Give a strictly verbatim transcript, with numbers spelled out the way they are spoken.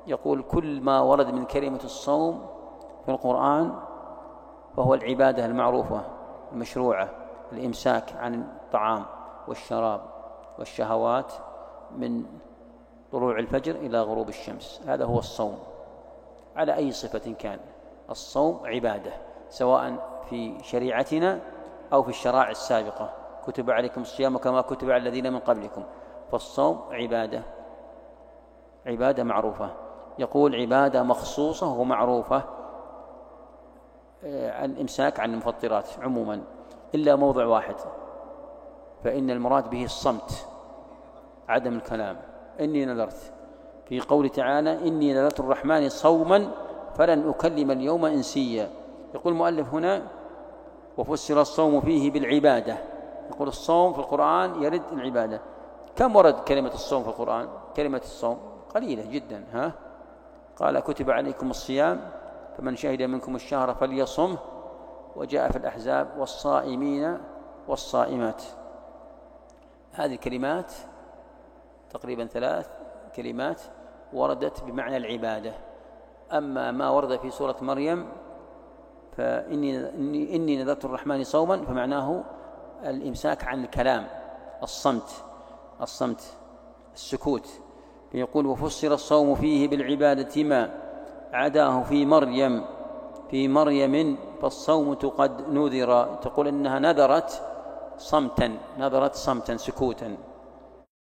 يقول كل ما ورد من كلمة الصوم في القرآن فهو العبادة المعروفة المشروعة، الإمساك عن الطعام والشراب والشهوات من طلوع الفجر إلى غروب الشمس، هذا هو الصوم على أي صفة كان. الصوم عبادة سواء في شريعتنا أو في الشرائع السابقة، كتب عليكم الصيام كما كتب على الذين من قبلكم، فالصوم عبادة عبادة معروفة. يقول عبادة مخصوصة ومعروفة، الإمساك عن المفطرات عموما إلا موضع واحد، فإن المراد به الصمت، عدم الكلام. إني نذرت في قول تعالى إني نذرت الرحمن صوما فلن أكلم اليوم إنسيا. يقول المؤلف هنا وفسر الصوم فيه بالعبادة، يقول الصوم في القرآن يرد العبادة. كم ورد كلمة الصوم في القرآن؟ كلمة الصوم قليلة جدا، ها قال كتب عليكم الصيام فمن شهد منكم الشهر فليصمه، وجاء في الأحزاب والصائمين والصائمات. هذه الكلمات تقريبا ثلاث كلمات وردت بمعنى العبادة. أما ما ورد في سورة مريم فإني إني, إني نذرت الرحمن صوما فمعناه الإمساك عن الكلام، الصمت الصمت السكوت. يقول وفسر الصوم فيه بالعبادة ما عداه في مريم في مريم فالصوم قد نذر. تقول إنها نذرت صمتا نذرت صمتا سكوتا.